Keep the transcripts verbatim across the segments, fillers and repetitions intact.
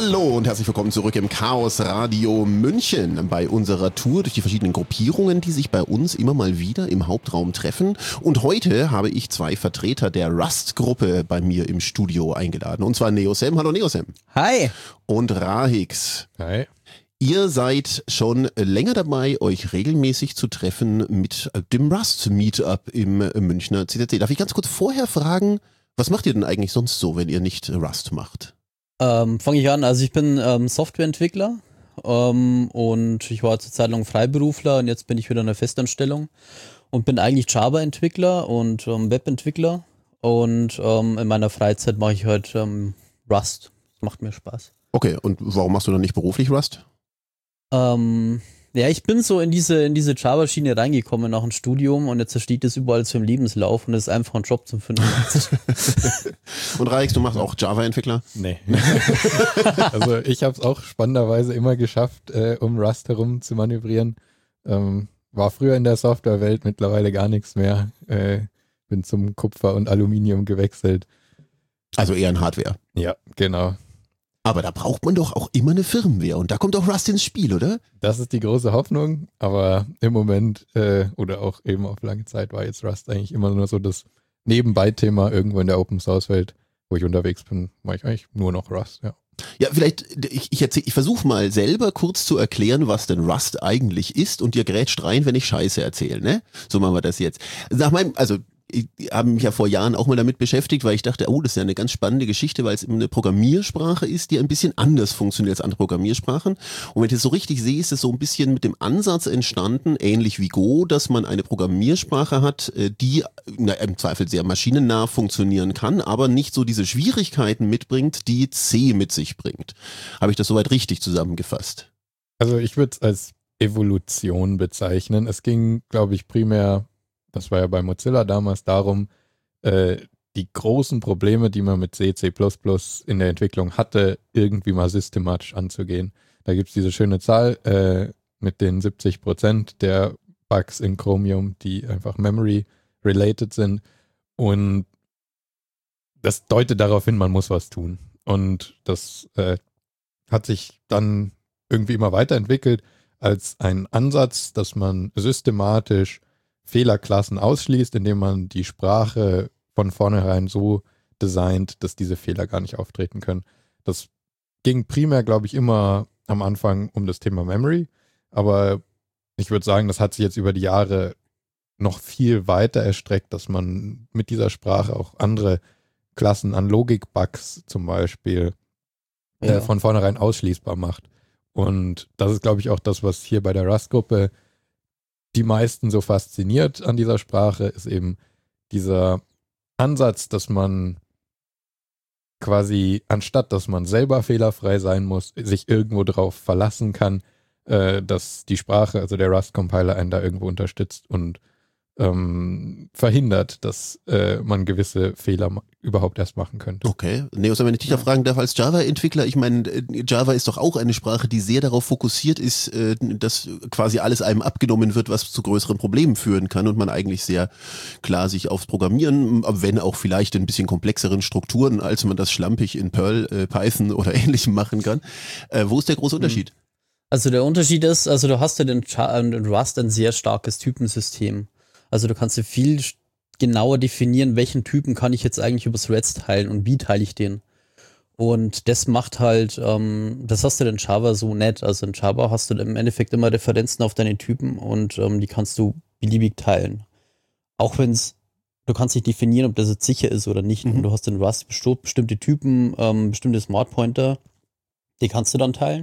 Hallo und herzlich willkommen zurück im Chaos Radio München bei unserer Tour durch die verschiedenen Gruppierungen, die sich bei uns immer mal wieder im Hauptraum treffen. Und heute habe ich zwei Vertreter der Rust-Gruppe bei mir im Studio eingeladen. Und zwar Neosem. Hallo Neosem. Hi. Und Rahix. Hi. Ihr seid schon länger dabei, euch regelmäßig zu treffen mit dem Rust-Meetup im Münchner C C C. Darf ich ganz kurz vorher fragen, was macht ihr denn eigentlich sonst so, wenn ihr nicht Rust macht? Ähm, Fange ich an. Also ich bin ähm, Softwareentwickler ähm, und ich war zur Zeit lang Freiberufler und jetzt bin ich wieder in einer Festanstellung und bin eigentlich Java-Entwickler und ähm, Webentwickler und ähm, in meiner Freizeit mache ich halt ähm, Rust. Das macht mir Spaß. Okay, und warum machst du dann nicht beruflich Rust? Ähm, ja, ich bin so in diese in diese Java-Schiene reingekommen nach dem Studium und jetzt steht das überall so im Lebenslauf und es ist einfach ein Job zum Finden. Und Rahix, du machst auch Java-Entwickler? Nee. Also ich habe es auch spannenderweise immer geschafft, äh, um Rust herum zu manövrieren. Ähm, war früher in der Softwarewelt, mittlerweile gar nichts mehr. Äh, bin zum Kupfer und Aluminium gewechselt. Also eher ein Hardware. Ja, genau. Aber da braucht man doch auch immer eine Firmware und da kommt auch Rust ins Spiel, oder? Das ist die große Hoffnung, aber im Moment äh, oder auch eben auf lange Zeit war jetzt Rust eigentlich immer nur so das Nebenbei-Thema irgendwo in der Open-Source-Welt, wo ich unterwegs bin, mache ich eigentlich nur noch Rust, ja. Ja, vielleicht, ich, ich, erzähl, ich versuche mal selber kurz zu erklären, was denn Rust eigentlich ist und ihr grätscht rein, wenn ich Scheiße erzähle, ne? So machen wir das jetzt. Nach meinem, also ich habe mich ja vor Jahren auch mal damit beschäftigt, weil ich dachte, oh, das ist ja eine ganz spannende Geschichte, weil es eine Programmiersprache ist, die ein bisschen anders funktioniert als andere Programmiersprachen. Und wenn ich das so richtig sehe, ist es so ein bisschen mit dem Ansatz entstanden, ähnlich wie Go, dass man eine Programmiersprache hat, die na, im Zweifel sehr maschinennah funktionieren kann, aber nicht so diese Schwierigkeiten mitbringt, die C mit sich bringt. Habe ich das soweit richtig zusammengefasst? Also ich würde es als Evolution bezeichnen. Es ging, glaube ich, primär, das war ja bei Mozilla damals, darum, äh, die großen Probleme, die man mit C, C plus plus in der Entwicklung hatte, irgendwie mal systematisch anzugehen. Da gibt es diese schöne Zahl äh, mit den siebzig Prozent der Bugs in Chromium, die einfach Memory-related sind. Und das deutet darauf hin, man muss was tun. Und das äh, hat sich dann irgendwie immer weiterentwickelt als ein Ansatz, dass man systematisch Fehlerklassen ausschließt, indem man die Sprache von vornherein so designt, dass diese Fehler gar nicht auftreten können. Das ging primär, glaube ich, immer am Anfang um das Thema Memory, aber ich würde sagen, das hat sich jetzt über die Jahre noch viel weiter erstreckt, dass man mit dieser Sprache auch andere Klassen an Logik-Bugs zum Beispiel Ja. äh, von vornherein ausschließbar macht. Und das ist, glaube ich, auch das, was hier bei der Rust-Gruppe die meisten so fasziniert an dieser Sprache, ist eben dieser Ansatz, dass man quasi, anstatt dass man selber fehlerfrei sein muss, sich irgendwo drauf verlassen kann, äh, dass die Sprache, also der Rust-Compiler, einen da irgendwo unterstützt und ähm, verhindert, dass äh, man gewisse Fehler ma- überhaupt erst machen könnte. Okay. Neos, wenn ich dich da fragen darf, als Java-Entwickler, ich meine, Java ist doch auch eine Sprache, die sehr darauf fokussiert ist, äh, dass quasi alles einem abgenommen wird, was zu größeren Problemen führen kann und man eigentlich sehr klar sich aufs Programmieren, wenn auch vielleicht in ein bisschen komplexeren Strukturen, als man das schlampig in Perl, äh, Python oder ähnlichem machen kann. Äh, wo ist der große Unterschied? Also der Unterschied ist, also du hast ja in Rust ein sehr starkes Typensystem. Also du kannst ja viel genauer definieren, welchen Typen kann ich jetzt eigentlich übers Rest teilen und wie teile ich den. Und das macht halt, ähm, das hast du in Java so nicht. Also in Java hast du im Endeffekt immer Referenzen auf deine Typen und ähm, die kannst du beliebig teilen. Auch wenn es, du kannst nicht definieren, ob das jetzt sicher ist oder nicht. Mhm. Und du hast in Rust besti- bestimmte Typen, ähm, bestimmte Smart Pointer, die kannst du dann teilen.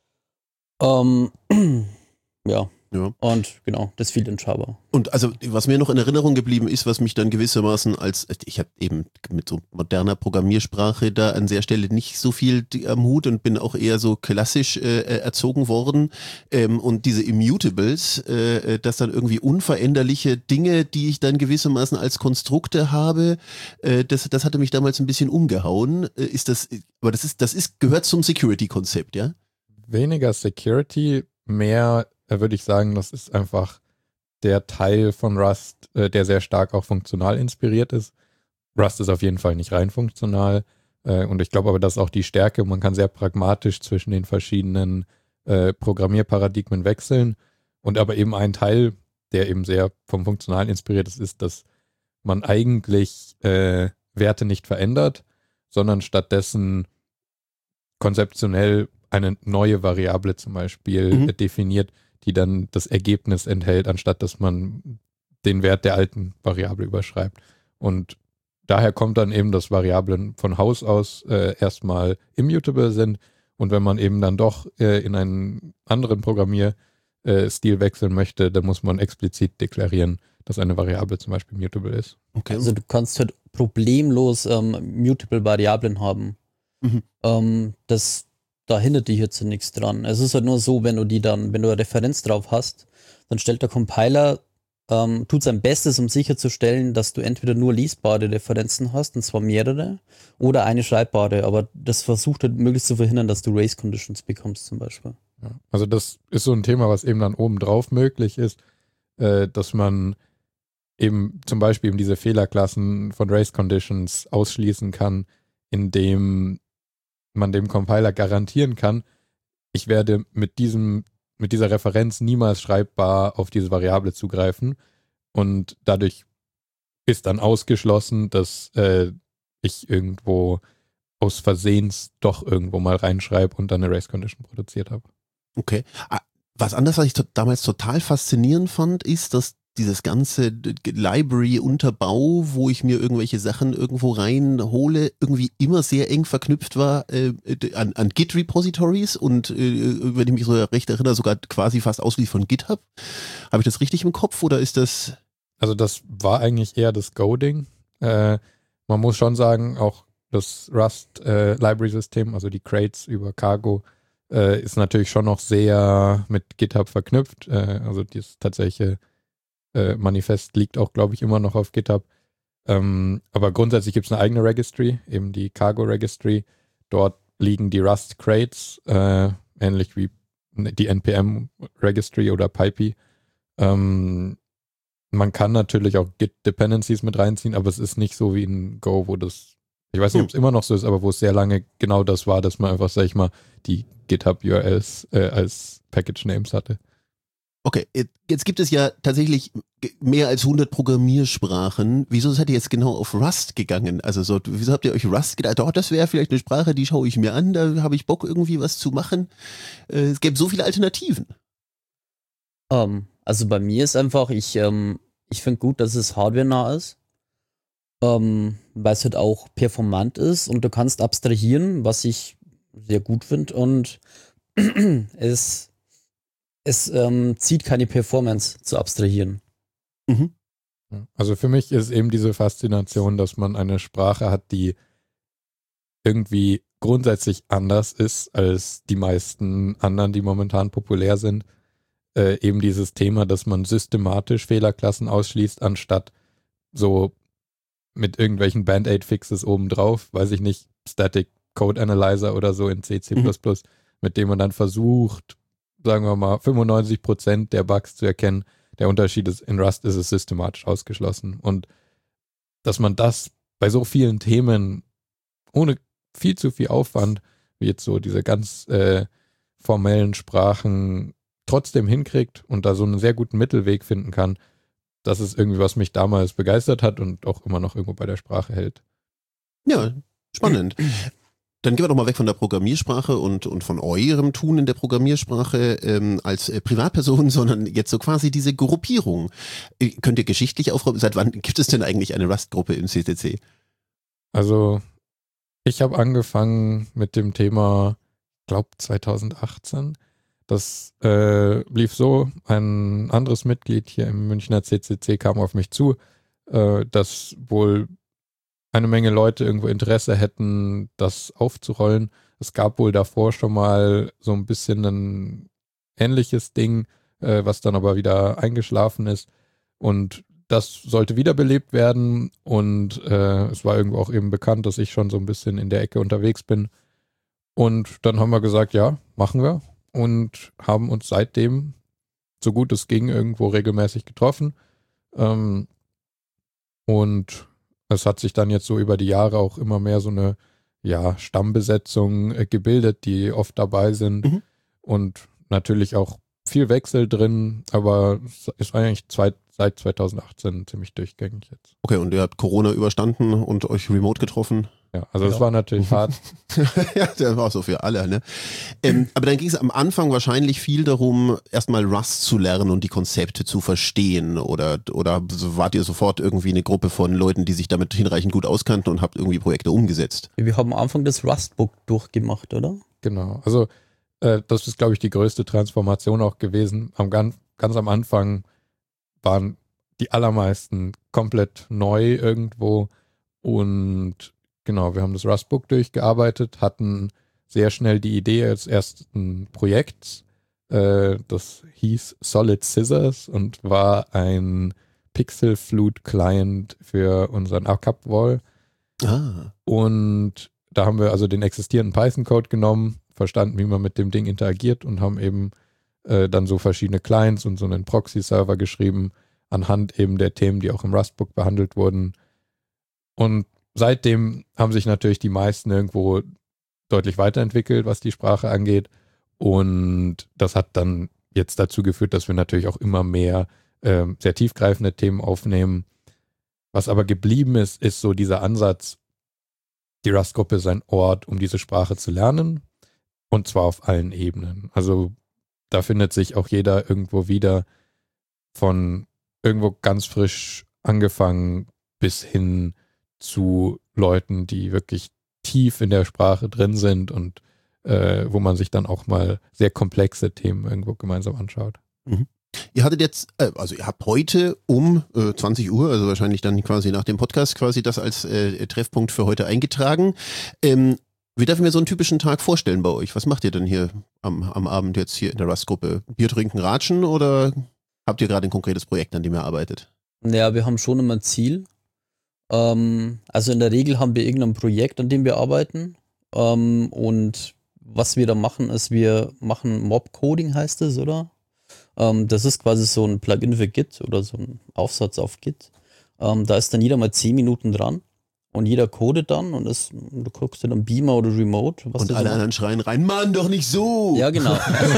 Ähm, ja. Ja. Und genau, das fehlt in Java. Und also, was mir noch in Erinnerung geblieben ist, was mich dann gewissermaßen als, ich habe eben mit so moderner Programmiersprache da an der Stelle nicht so viel am Hut und bin auch eher so klassisch äh, erzogen worden. Ähm, und diese Immutables, äh, dass dann irgendwie unveränderliche Dinge, die ich dann gewissermaßen als Konstrukte habe, äh, das, das hatte mich damals ein bisschen umgehauen. Äh, ist das, aber das ist, das ist, gehört zum Security-Konzept, ja? Weniger Security, mehr würde ich sagen, das ist einfach der Teil von Rust, äh, der sehr stark auch funktional inspiriert ist. Rust ist auf jeden Fall nicht rein funktional Äh, und ich glaube aber, das ist auch die Stärke. Man kann sehr pragmatisch zwischen den verschiedenen äh, Programmierparadigmen wechseln. Und aber eben ein Teil, der eben sehr vom Funktionalen inspiriert ist, ist, dass man eigentlich äh, Werte nicht verändert, sondern stattdessen konzeptionell eine neue Variable zum Beispiel Mhm. äh, definiert, die dann das Ergebnis enthält, anstatt dass man den Wert der alten Variable überschreibt. Und daher kommt dann eben, dass Variablen von Haus aus äh, erstmal immutable sind. Und wenn man eben dann doch äh, in einen anderen Programmierstil wechseln möchte, dann muss man explizit deklarieren, dass eine Variable zum Beispiel mutable ist. Okay. Also du kannst halt problemlos ähm, mutable Variablen haben. Mhm. Ähm, das, da hindert dich jetzt nichts dran. Es ist halt nur so, wenn du die dann, wenn du eine Referenz drauf hast, dann stellt der Compiler, ähm, tut sein Bestes, um sicherzustellen, dass du entweder nur lesbare Referenzen hast, und zwar mehrere, oder eine schreibbare, aber das versucht halt möglichst zu verhindern, dass du Race Conditions bekommst zum Beispiel. Ja, also das ist so ein Thema, was eben dann obendrauf möglich ist, äh, dass man eben zum Beispiel eben diese Fehlerklassen von Race Conditions ausschließen kann, indem man dem Compiler garantieren kann, ich werde mit diesem, mit dieser Referenz niemals schreibbar auf diese Variable zugreifen und dadurch ist dann ausgeschlossen, dass äh, ich irgendwo aus Versehens doch irgendwo mal reinschreibe und dann eine Race Condition produziert habe. Okay. Ah, was anderes, was ich to- damals total faszinierend fand, ist, dass dieses ganze d- g- Library-Unterbau, wo ich mir irgendwelche Sachen irgendwo reinhole, irgendwie immer sehr eng verknüpft war äh, d- an, an Git-Repositories und, äh, wenn ich mich so recht erinnere, sogar quasi fast ausschließlich von GitHub. Habe ich das richtig im Kopf oder ist das... Also das war eigentlich eher das Go-Ding. Äh, man muss schon sagen, auch das Rust-Library-System, also die Crates über Cargo, äh, ist natürlich schon noch sehr mit GitHub verknüpft. Äh, also das tatsächliche äh, Manifest liegt auch, glaube ich, immer noch auf GitHub. Ähm, aber grundsätzlich gibt es eine eigene Registry, eben die Cargo Registry. Dort liegen die Rust Crates, äh, ähnlich wie die N P M Registry oder Pipey. Ähm, man kann natürlich auch Git-Dependencies mit reinziehen, aber es ist nicht so wie in Go, wo das, ich weiß nicht, Hm. ob es immer noch so ist, aber wo es sehr lange genau das war, dass man einfach, sag ich mal, die GitHub-U R Ls äh, als Package-Names hatte. Okay, jetzt gibt es ja tatsächlich mehr als hundert Programmiersprachen. Wieso seid ihr jetzt genau auf Rust gegangen? Also so, wieso habt ihr euch Rust gedacht? Oh, das wäre vielleicht eine Sprache, die schaue ich mir an, da habe ich Bock irgendwie was zu machen. Äh, es gäbe so viele Alternativen. Ähm, also bei mir ist einfach, ich, ähm, ich finde gut, dass es hardware-nah ist, ähm, weil es halt auch performant ist und du kannst abstrahieren, was ich sehr gut finde, und es, es ähm, zieht keine Performance zu abstrahieren. Mhm. Also für mich ist eben diese Faszination, dass man eine Sprache hat, die irgendwie grundsätzlich anders ist als die meisten anderen, die momentan populär sind. Äh, eben dieses Thema, dass man systematisch Fehlerklassen ausschließt, anstatt so mit irgendwelchen Band-Aid-Fixes obendrauf, weiß ich nicht, Static Code Analyzer oder so in C, C plus plus, mhm. mit dem man dann versucht, sagen wir mal, fünfundneunzig Prozent der Bugs zu erkennen. Der Unterschied ist, in Rust ist es systematisch ausgeschlossen. Und dass man das bei so vielen Themen ohne viel zu viel Aufwand, wie jetzt so diese ganz äh, formellen Sprachen, trotzdem hinkriegt und da so einen sehr guten Mittelweg finden kann, das ist irgendwie, was mich damals begeistert hat und auch immer noch irgendwo bei der Sprache hält. Ja, spannend. Dann gehen wir doch mal weg von der Programmiersprache und, und von eurem Tun in der Programmiersprache ähm, als äh, Privatperson, sondern jetzt so quasi diese Gruppierung. Äh, könnt ihr geschichtlich aufräumen? Seit wann gibt es denn eigentlich eine Rust-Gruppe im C C C? Also ich habe angefangen mit dem Thema, glaube zwanzig achtzehn. Das äh, lief so, ein anderes Mitglied hier im Münchner C C C kam auf mich zu, äh, dass wohl eine Menge Leute irgendwo Interesse hätten, das aufzurollen. Es gab wohl davor schon mal so ein bisschen ein ähnliches Ding, äh, was dann aber wieder eingeschlafen ist. Und das sollte wiederbelebt werden. Und äh, es war irgendwo auch eben bekannt, dass ich schon so ein bisschen in der Ecke unterwegs bin. Und dann haben wir gesagt, ja, machen wir. Und haben uns seitdem, so gut es ging, irgendwo regelmäßig getroffen. Ähm, und es hat sich dann jetzt so über die Jahre auch immer mehr so eine ja, Stammbesetzung äh, gebildet, die oft dabei sind Mhm. und natürlich auch viel Wechsel drin, aber es ist eigentlich zwei, seit zweitausendachtzehn ziemlich durchgängig jetzt. Okay, und ihr habt Corona überstanden und euch remote getroffen. Ja, also es Ja. war natürlich hart. Ja, das war so für alle, ne? Ähm, aber dann ging es am Anfang wahrscheinlich viel darum, erstmal Rust zu lernen und die Konzepte zu verstehen. Oder, oder wart ihr sofort irgendwie eine Gruppe von Leuten, die sich damit hinreichend gut auskannten und habt irgendwie Projekte umgesetzt? Wir haben am Anfang das Rust-Book durchgemacht, oder? Genau, also äh, das ist, glaube ich, die größte Transformation auch gewesen. Am, ganz, ganz am Anfang waren die allermeisten komplett neu irgendwo und genau, wir haben das Rust-Book durchgearbeitet, hatten sehr schnell die Idee als ersten Projekts, äh, das hieß Solid Scissors und war ein Pixel-Flute-Client für unseren A C A P-Wall. Ah. Und da haben wir also den existierenden Python-Code genommen, verstanden, wie man mit dem Ding interagiert und haben eben äh, dann so verschiedene Clients und so einen Proxy-Server geschrieben, anhand eben der Themen, die auch im Rust-Book behandelt wurden. Und seitdem haben sich natürlich die meisten irgendwo deutlich weiterentwickelt, was die Sprache angeht. Und das hat dann jetzt dazu geführt, dass wir natürlich auch immer mehr äh, sehr tiefgreifende Themen aufnehmen. Was aber geblieben ist, ist so dieser Ansatz, die Rust-Gruppe ist ein Ort, um diese Sprache zu lernen. Und zwar auf allen Ebenen. Also da findet sich auch jeder irgendwo wieder, von irgendwo ganz frisch angefangen bis hin zu Leuten, die wirklich tief in der Sprache drin sind und äh, wo man sich dann auch mal sehr komplexe Themen irgendwo gemeinsam anschaut. Mhm. Ihr hattet jetzt, äh, also ihr habt heute um äh, zwanzig Uhr, also wahrscheinlich dann quasi nach dem Podcast, quasi das als äh, Treffpunkt für heute eingetragen. Ähm, wie darf ich mir so einen typischen Tag vorstellen bei euch? Was macht ihr denn hier am, am Abend jetzt hier in der Rust-Gruppe? Bier trinken, ratschen oder habt ihr gerade ein konkretes Projekt, an dem ihr arbeitet? Ja, wir haben schon immer ein Ziel. Ähm, also in der Regel haben wir irgendein Projekt, an dem wir arbeiten. Ähm, und was wir da machen, ist, wir machen Mob-Coding, heißt es, oder? Ähm, das ist quasi so ein Plugin für Git oder so ein Aufsatz auf Git. Ähm, da ist dann jeder mal zehn Minuten dran und jeder codet dann und ist, du guckst dann am Beamer oder Remote. Was Und du alle so anderen schreien rein, Mann, doch nicht so! Ja, genau.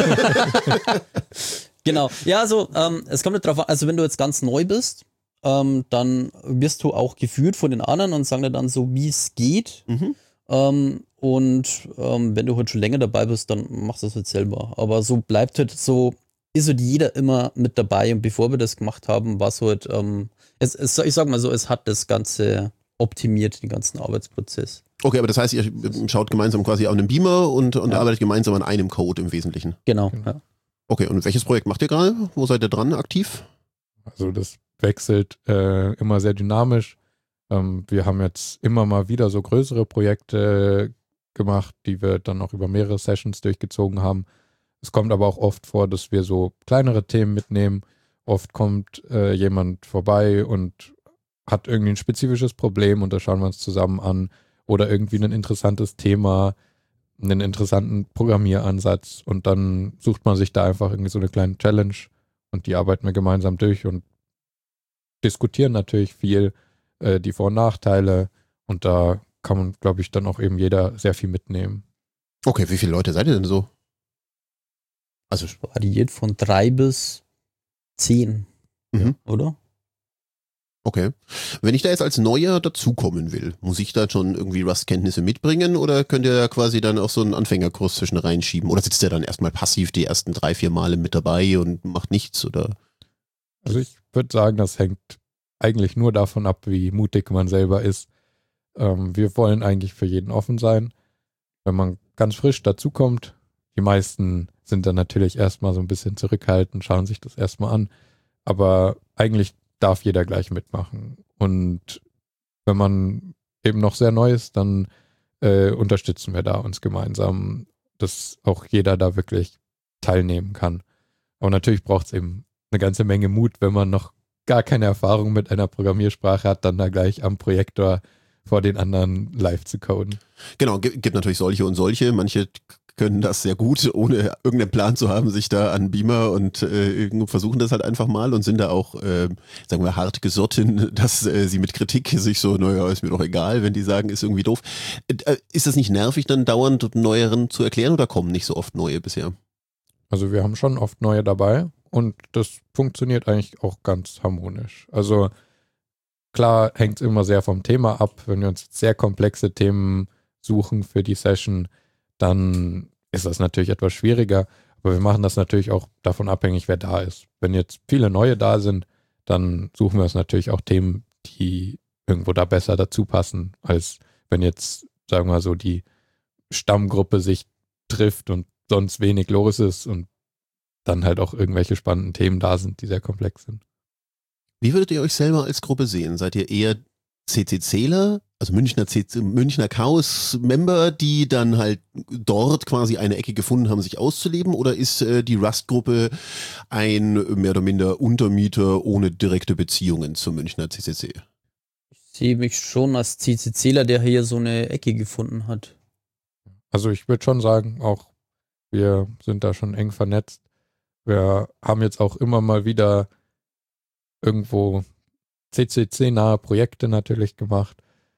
Genau. Ja, also ähm, es kommt nicht drauf an, also wenn du jetzt ganz neu bist, ähm, dann wirst du auch geführt von den anderen und sagen dir dann so, wie es geht. Mhm. Ähm, und ähm, wenn du halt schon länger dabei bist, dann machst du das halt selber. Aber so bleibt halt so, ist halt jeder immer mit dabei. Und bevor wir das gemacht haben, war es halt, ähm, es, es, ich sag mal so, es hat das Ganze optimiert, den ganzen Arbeitsprozess. Okay, aber das heißt, ihr schaut gemeinsam quasi auf einen Beamer und, und Ja. arbeitet gemeinsam an einem Code im Wesentlichen. Genau. Genau. Ja. Okay, und welches Projekt macht ihr gerade? Wo seid ihr dran aktiv? Also das wechselt äh, immer sehr dynamisch. Ähm, wir haben jetzt immer mal wieder so größere Projekte gemacht, die wir dann auch über mehrere Sessions durchgezogen haben. Es kommt aber auch oft vor, dass wir so kleinere Themen mitnehmen. Oft kommt äh, jemand vorbei und hat irgendwie ein spezifisches Problem und da schauen wir uns zusammen an. Oder irgendwie ein interessantes Thema, einen interessanten Programmieransatz und dann sucht man sich da einfach irgendwie so eine kleine Challenge und die arbeiten wir gemeinsam durch und diskutieren natürlich viel, äh, die Vor- und Nachteile und da kann man, glaube ich, dann auch eben jeder sehr viel mitnehmen. Okay, wie viele Leute seid ihr denn so? Also, Variiert von drei bis zehn, mhm. oder? Okay. Wenn ich da jetzt als Neuer dazukommen will, muss ich da schon irgendwie Rust-Kenntnisse mitbringen oder könnt ihr da quasi dann auch so einen Anfängerkurs zwischen reinschieben? Oder sitzt ihr dann erstmal passiv die ersten drei, vier Male mit dabei und macht nichts? Oder? Also ich würde sagen, das hängt eigentlich nur davon ab, wie mutig man selber ist. Ähm, wir wollen eigentlich für jeden offen sein. Wenn man ganz frisch dazukommt, die meisten sind dann natürlich erstmal so ein bisschen zurückhaltend, schauen sich das erstmal an. Aber eigentlich darf jeder gleich mitmachen. Und wenn man eben noch sehr neu ist, dann äh, unterstützen wir da uns gemeinsam, dass auch jeder da wirklich teilnehmen kann. Aber natürlich braucht es eben eine ganze Menge Mut, wenn man noch gar keine Erfahrung mit einer Programmiersprache hat, dann da gleich am Projektor vor den anderen live zu coden. Genau, gibt, gibt natürlich solche und solche. Manche können das sehr gut, ohne irgendeinen Plan zu haben, sich da an Beamer und äh, versuchen das halt einfach mal und sind da auch, äh, sagen wir, hart gesotten, dass äh, sie mit Kritik sich so, naja, ist mir doch egal, wenn die sagen, ist irgendwie doof. Äh, ist das nicht nervig, dann dauernd neueren zu erklären oder kommen nicht so oft neue bisher? Also wir haben schon oft neue dabei und das funktioniert eigentlich auch ganz harmonisch. Also klar hängt es immer sehr vom Thema ab. Wenn wir uns sehr komplexe Themen suchen für die Session, dann ist das natürlich etwas schwieriger. Aber wir machen das natürlich auch davon abhängig, wer da ist. Wenn jetzt viele neue da sind, dann suchen wir uns natürlich auch Themen, die irgendwo da besser dazu passen, als wenn jetzt, sagen wir mal so, die Stammgruppe sich trifft und sonst wenig los ist und dann halt auch irgendwelche spannenden Themen da sind, die sehr komplex sind. Wie würdet ihr euch selber als Gruppe sehen? Seid ihr eher CCCler, also Münchner, C C, Münchner Chaos-Member, die dann halt dort quasi eine Ecke gefunden haben, sich auszuleben? Oder ist äh, die Rust-Gruppe ein mehr oder minder Untermieter ohne direkte Beziehungen zum Münchner C C C? Ich sehe mich schon als CCCler, der hier so eine Ecke gefunden hat. Also ich würde schon sagen, auch wir sind da schon eng vernetzt. Wir haben jetzt auch immer mal wieder irgendwo C C C-nahe Projekte natürlich gemacht.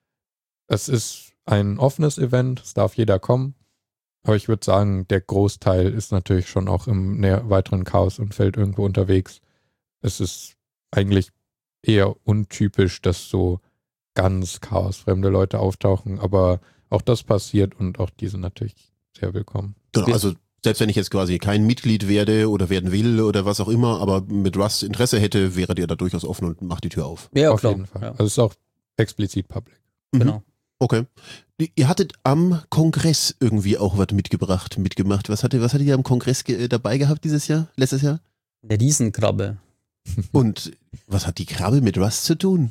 Es ist ein offenes Event, es darf jeder kommen. Aber ich würde sagen, der Großteil ist natürlich schon auch im näher weiteren Chaos-Umfeld irgendwo unterwegs. Es ist eigentlich eher untypisch, dass so ganz chaosfremde Leute auftauchen, aber auch das passiert und auch die sind natürlich sehr willkommen. Genau, also selbst wenn ich jetzt quasi kein Mitglied werde oder werden will oder was auch immer, aber mit Rust Interesse hätte, wäret ihr da durchaus offen und macht die Tür auf. Ja, auf klar. jeden Fall. Ja. Also es ist auch explizit public. Genau. Okay. Ihr hattet am Kongress irgendwie auch was mitgebracht, mitgemacht. Was hattet, was hattet ihr am Kongress ge- dabei gehabt dieses Jahr, letztes Jahr? Eine Riesenkrabbe. Und was hat die Krabbe mit Rust zu tun?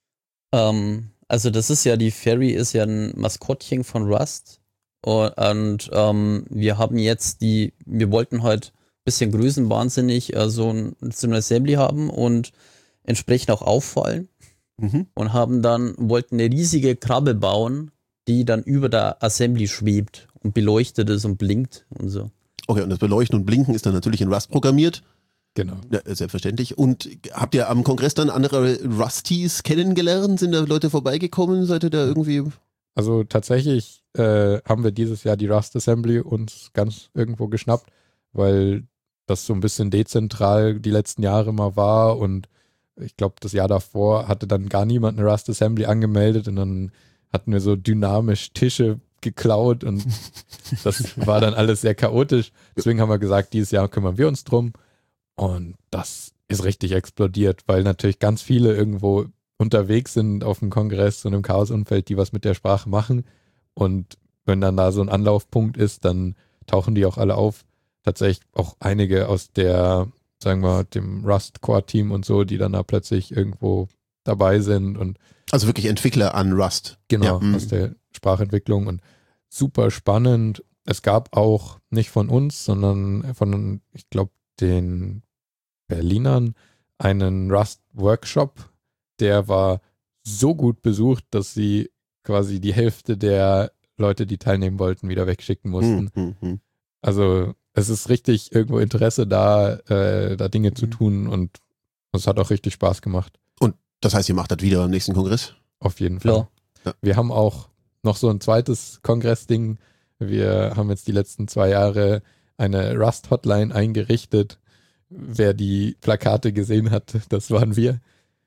Ähm, also das ist ja, die Fairy ist ja ein Maskottchen von Rust. Und, und ähm, wir haben jetzt die, wir wollten halt ein bisschen größenwahnsinnig äh, so, ein, so ein Assembly haben und entsprechend auch auffallen. Mhm. Und haben dann, wollten eine riesige Krabbe bauen, die dann über der Assembly schwebt und beleuchtet ist und blinkt und so. Okay, und das Beleuchten und Blinken ist dann natürlich in Rust programmiert. Genau. Ja, selbstverständlich. Und habt ihr am Kongress dann andere Rusties kennengelernt? Sind da Leute vorbeigekommen? Seid ihr da irgendwie... Also tatsächlich äh, haben wir dieses Jahr die Rust Assembly uns ganz irgendwo geschnappt, weil das so ein bisschen dezentral die letzten Jahre mal war und ich glaube, das Jahr davor hatte dann gar niemand eine Rust Assembly angemeldet und dann hatten wir so dynamisch Tische geklaut und das war dann alles sehr chaotisch. Deswegen haben wir gesagt, dieses Jahr kümmern wir uns drum und das ist richtig explodiert, weil natürlich ganz viele irgendwo unterwegs sind auf dem Kongress und im Chaos-Umfeld, die was mit der Sprache machen und wenn dann da so ein Anlaufpunkt ist, dann tauchen die auch alle auf. Tatsächlich auch einige aus der, sagen wir, dem Rust-Core-Team und so, die dann da plötzlich irgendwo dabei sind und Also wirklich Entwickler an Rust. genau, Ja, aus der Sprachentwicklung und super spannend. Es gab auch nicht von uns, sondern von, ich glaube, den Berlinern einen Rust-Workshop, der war so gut besucht, dass sie quasi die Hälfte der Leute, die teilnehmen wollten, wieder wegschicken mussten. Hm, hm, hm. Also es ist richtig irgendwo Interesse da, äh, da Dinge zu tun und es hat auch richtig Spaß gemacht. Das heißt, ihr macht das wieder am nächsten Kongress? Auf jeden Fall. Klar. Ja. Wir haben auch noch so ein zweites Kongressding. Wir haben jetzt die letzten zwei Jahre eine Rust-Hotline eingerichtet. Wer die Plakate gesehen hat, das waren wir.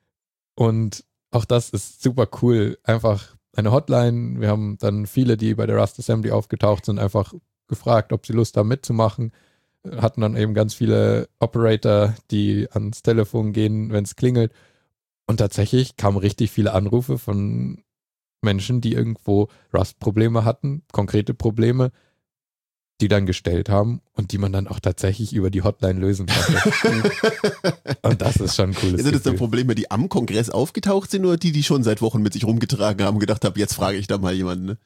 Und auch das ist super cool. Einfach eine Hotline. Wir haben dann viele, die bei der Rust Assembly aufgetaucht sind, einfach gefragt, ob sie Lust haben mitzumachen. Hatten dann eben ganz viele Operator, die ans Telefon gehen, wenn es klingelt. Und tatsächlich kamen richtig viele Anrufe von Menschen, die irgendwo Rust-Probleme hatten, konkrete Probleme, die dann gestellt haben und die man dann auch tatsächlich über die Hotline lösen konnte. Und das ist schon ein cooles Sind das dann Gefühl. Probleme, die am Kongress aufgetaucht sind oder die, die schon seit Wochen mit sich rumgetragen haben und gedacht haben, jetzt frage ich da mal jemanden? Ne?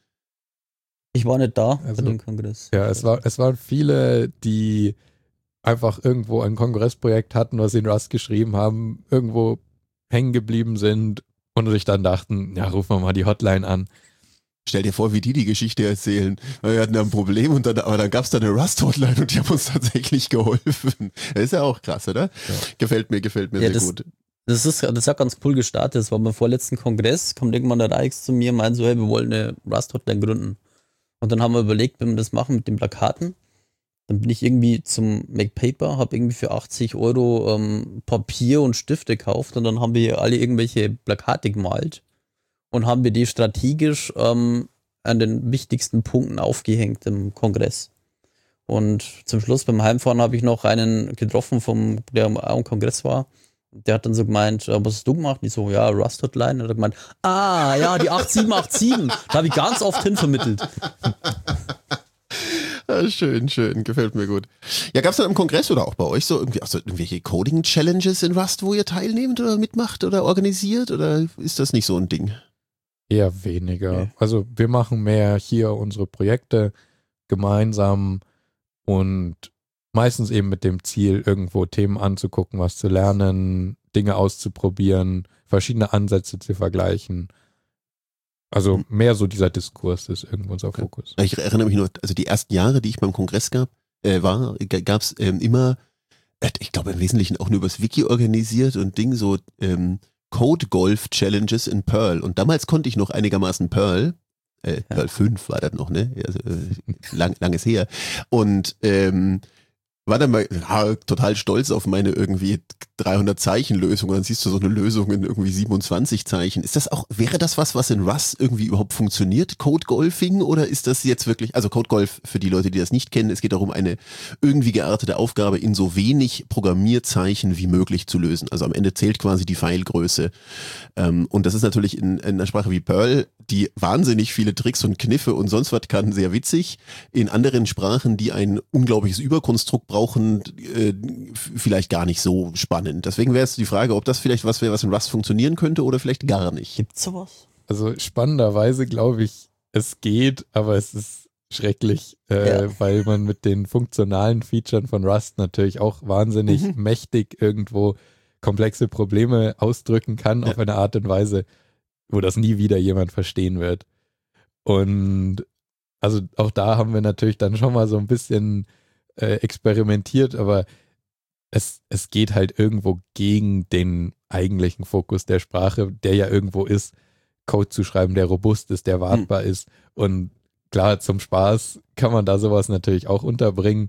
Ich war nicht da Also, bei dem Kongress. Ja, es, war, es waren viele, die einfach irgendwo ein Kongressprojekt hatten, was sie in Rust geschrieben haben, irgendwo hängen geblieben sind und sich dann dachten, ja, rufen wir mal die Hotline an. Stell dir vor, wie die die Geschichte erzählen. Wir hatten da ein Problem und dann, aber dann gab es da eine Rust-Hotline und die haben uns tatsächlich geholfen. Das ist ja auch krass, oder? Ja. Gefällt mir, gefällt mir ja, sehr das, gut. Das ist, das hat ganz cool gestartet. Das war beim vorletzten Kongress, kommt irgendwann der Reichs zu mir und meint so, hey, wir wollen eine Rust-Hotline gründen. Und dann haben wir überlegt, wenn wir das machen mit den Plakaten, dann bin ich irgendwie zum MacPaper, habe irgendwie für achtzig Euro ähm, Papier und Stifte gekauft und dann haben wir alle irgendwelche Plakate gemalt und haben wir die strategisch ähm, an den wichtigsten Punkten aufgehängt im Kongress. Und zum Schluss beim Heimfahren habe ich noch einen getroffen, vom, der auch im Kongress war. Der hat dann so gemeint, was hast du gemacht? Und ich so, ja, Rust Hotline. Und er hat gemeint, ah, ja, die acht sieben acht sieben. Da habe ich ganz oft hinvermittelt. Ja, schön, schön, gefällt mir gut. Ja, gab es dann im Kongress oder auch bei euch so irgendwie also irgendwelche Coding-Challenges in Rust, wo ihr teilnehmt oder mitmacht oder organisiert? Oder ist das nicht so ein Ding? Eher weniger. Okay. Also wir machen mehr hier unsere Projekte gemeinsam und meistens eben mit dem Ziel, irgendwo Themen anzugucken, was zu lernen, Dinge auszuprobieren, verschiedene Ansätze zu vergleichen. Also mehr so dieser Diskurs ist irgendwo unser okay. Fokus. Ich erinnere mich nur, also die ersten Jahre, die ich beim Kongress gab, äh, war, gab es ähm, immer, äh, ich glaube im Wesentlichen auch nur übers Wiki organisiert und Ding, so ähm, Code-Golf-Challenges in Perl. Und damals konnte ich noch einigermaßen Perl. Äh, Perl ja. fünf war das noch, ne? Also, äh, lang, langes her. Und ähm, war dann mal ja, total stolz auf meine irgendwie dreihundert Zeichen Lösung und dann siehst du so eine Lösung in irgendwie siebenundzwanzig Zeichen. Ist das auch, wäre das was, was in Rust irgendwie überhaupt funktioniert, Code Golfing, oder ist das jetzt wirklich, also Code Golf, für die Leute, die das nicht kennen, es geht darum, eine irgendwie geartete Aufgabe in so wenig Programmierzeichen wie möglich zu lösen. Also am Ende zählt quasi die Pfeilgröße. Und das ist natürlich in, in einer Sprache wie Perl, die wahnsinnig viele Tricks und Kniffe und sonst was kann, sehr witzig. In anderen Sprachen, die ein unglaubliches Überkonstrukt brauchen, äh, vielleicht gar nicht so spannend. Deswegen wäre es die Frage, ob das vielleicht was wäre, was in Rust funktionieren könnte oder vielleicht gar nicht. Gibt's sowas? Also spannenderweise glaube ich, es geht, aber es ist schrecklich, äh, ja. weil man mit den funktionalen Features von Rust natürlich auch wahnsinnig mhm. mächtig irgendwo komplexe Probleme ausdrücken kann, ja. auf eine Art und Weise, wo das nie wieder jemand verstehen wird. Und also auch da haben wir natürlich dann schon mal so ein bisschen äh, experimentiert, aber es, es geht halt irgendwo gegen den eigentlichen Fokus der Sprache, der ja irgendwo ist, Code zu schreiben, der robust ist, der wartbar hm. ist. Und klar, zum Spaß kann man da sowas natürlich auch unterbringen,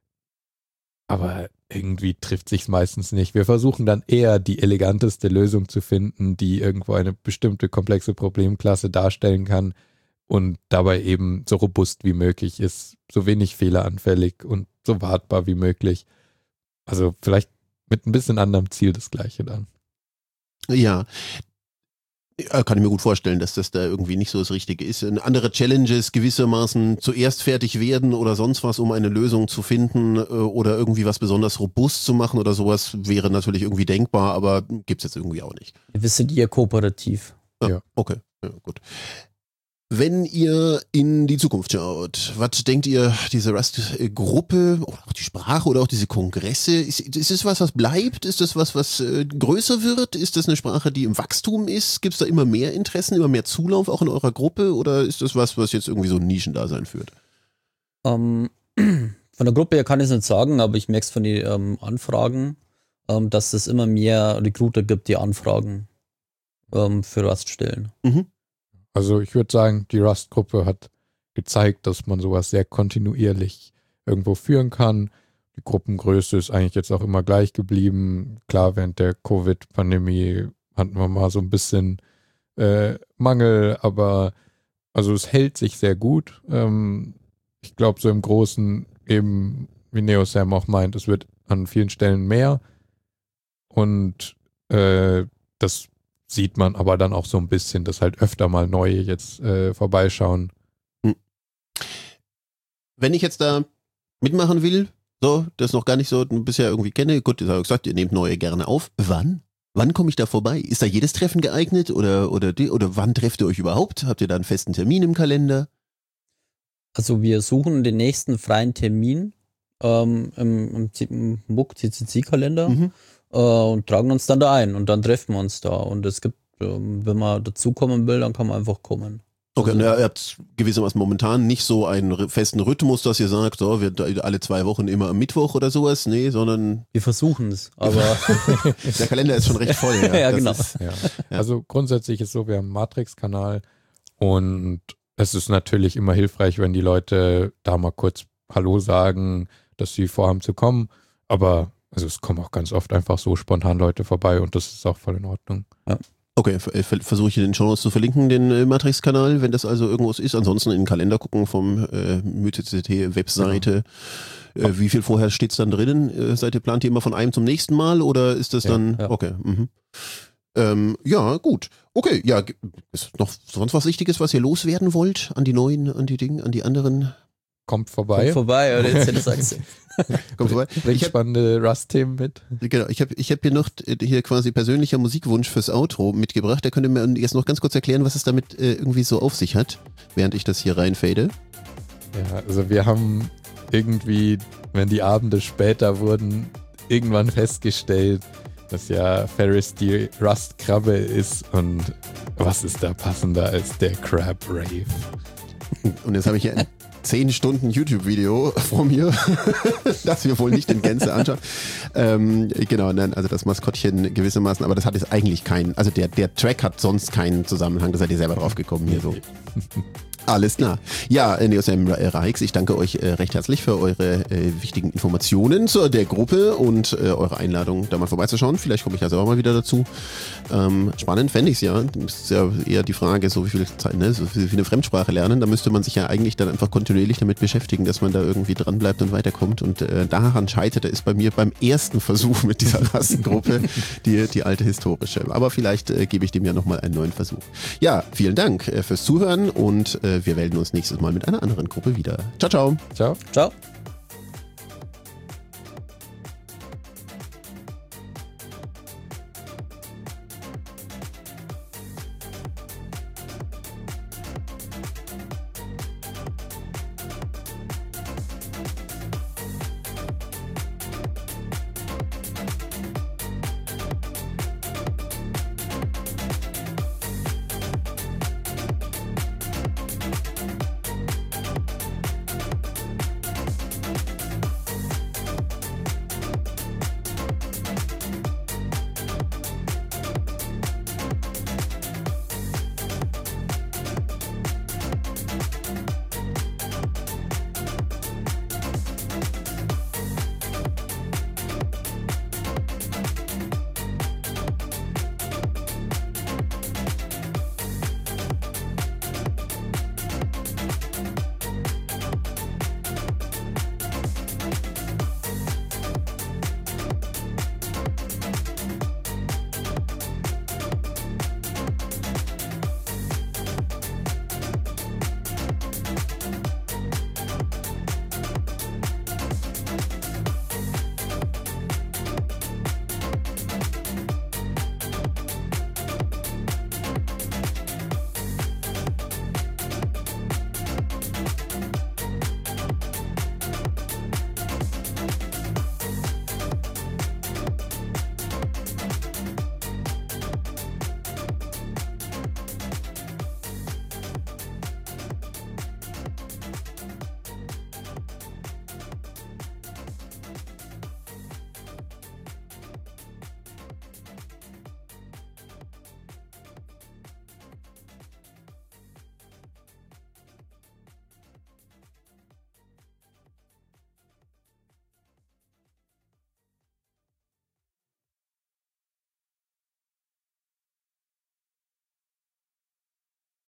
aber irgendwie trifft sich's meistens nicht. Wir versuchen dann eher die eleganteste Lösung zu finden, die irgendwo eine bestimmte komplexe Problemklasse darstellen kann und dabei eben so robust wie möglich ist, so wenig fehleranfällig und so wartbar wie möglich. Also vielleicht mit ein bisschen anderem Ziel das Gleiche dann. Ja, kann ich mir gut vorstellen, dass das da irgendwie nicht so das Richtige ist. Andere Challenges gewissermaßen zuerst fertig werden oder sonst was, um eine Lösung zu finden oder irgendwie was besonders robust zu machen oder sowas, wäre natürlich irgendwie denkbar, aber gibt's jetzt irgendwie auch nicht. Wir sind eher kooperativ. Ah, ja, okay, ja, gut. Wenn ihr in die Zukunft schaut, was denkt ihr, diese Rust-Gruppe oder auch die Sprache oder auch diese Kongresse, ist, ist es was, was bleibt? Ist das was, was äh, größer wird? Ist das eine Sprache, die im Wachstum ist? Gibt es da immer mehr Interessen, immer mehr Zulauf auch in eurer Gruppe? Oder ist das was, was jetzt irgendwie so ein Nischendasein führt? Um, von der Gruppe her kann ich es nicht sagen, aber ich merke es von den ähm, Anfragen, ähm, dass es immer mehr Recruiter gibt, die Anfragen ähm, für Rust stellen. Mhm. Also ich würde sagen, die Rust-Gruppe hat gezeigt, dass man sowas sehr kontinuierlich irgendwo führen kann. Die Gruppengröße ist eigentlich jetzt auch immer gleich geblieben. Klar, während der Covid-Pandemie hatten wir mal so ein bisschen äh, Mangel, aber also es hält sich sehr gut. Ähm, ich glaube, so im Großen, eben wie NeoSam auch meint, es wird an vielen Stellen mehr und äh, das sieht man aber dann auch so ein bisschen, dass halt öfter mal neue jetzt äh, vorbeischauen. Hm. Wenn ich jetzt da mitmachen will, so, das noch gar nicht so bisher irgendwie kenne, gut, ich habe gesagt, ihr nehmt neue gerne auf. Wann? Wann komme ich da vorbei? Ist da jedes Treffen geeignet oder, oder, die, oder wann trefft ihr euch überhaupt? Habt ihr da einen festen Termin im Kalender? Also wir suchen den nächsten freien Termin ähm, im, im, im M U C C C C-Kalender. Mhm. Und tragen uns dann da ein und dann treffen wir uns da. Und es gibt, wenn man dazukommen will, dann kann man einfach kommen. Okay, also, ihr habt gewissermaßen momentan nicht so einen festen Rhythmus, dass ihr sagt, so, wir alle zwei Wochen immer am Mittwoch oder sowas, nee, sondern... Wir versuchen es, aber... Der Kalender ist schon recht voll. Ja, ja genau. Ist, ja. Ja. Also grundsätzlich ist so, wir haben einen Matrix-Kanal und es ist natürlich immer hilfreich, wenn die Leute da mal kurz Hallo sagen, dass sie vorhaben zu kommen, aber also es kommen auch ganz oft einfach so spontan Leute vorbei und das ist auch voll in Ordnung. Ja. Okay, versuche ich in den Shownotes zu verlinken, den äh, Matrix-Kanal, wenn das also irgendwas ist. Ansonsten in den Kalender gucken vom äh, MythCT-Webseite. Genau. Äh, wie viel vorher steht es dann drinnen? Äh, seid ihr, plant ihr immer von einem zum nächsten Mal oder ist das ja, dann... Ja. Okay, mhm. ähm, ja, gut. Okay, ja, ist noch sonst was Wichtiges, was ihr loswerden wollt an die neuen, an die Dinge, an die anderen? Kommt vorbei. Kommt vorbei, oder jetzt hätte sagst Kommt vorbei. Bringt spannende Rust-Themen mit. Genau, ich habe ich hab hier noch hier quasi persönlicher Musikwunsch fürs Outro mitgebracht. Da könnt ihr mir jetzt noch ganz kurz erklären, was es damit äh, irgendwie so auf sich hat, während ich das hier reinfade. Ja, also wir haben irgendwie, wenn die Abende später wurden, irgendwann festgestellt, dass ja Ferris die Rust-Krabbe ist und was ist da passender als der Crab Rave? Und jetzt habe ich hier ein zehn Stunden YouTube-Video vor mir, das wir wohl nicht in Gänze anschauen. Ähm, genau, nein, also das Maskottchen gewissermaßen, aber das hat jetzt eigentlich keinen, also der, der Track hat sonst keinen Zusammenhang, da seid ihr selber drauf gekommen hier so. Alles klar. Ja, Neosam Raix, ich danke euch äh, recht herzlich für eure äh, wichtigen Informationen zu der Gruppe und äh, eure Einladung, da mal vorbeizuschauen. Vielleicht komme ich ja selber mal wieder dazu. Ähm, spannend fände ich es ja. Das ist ja eher die Frage, so wie viel Zeit, ne, so wie eine Fremdsprache lernen. Da müsste man sich ja eigentlich dann einfach kontinuierlich damit beschäftigen, dass man da irgendwie dran bleibt und weiterkommt. Und äh, daran scheiterte es bei mir beim ersten Versuch mit dieser Rassengruppe, die, die alte historische. Aber vielleicht äh, gebe ich dem ja nochmal einen neuen Versuch. Ja, vielen Dank äh, fürs Zuhören und äh, wir melden uns nächstes Mal mit einer anderen Gruppe wieder. Ciao, ciao. Ciao. Ciao.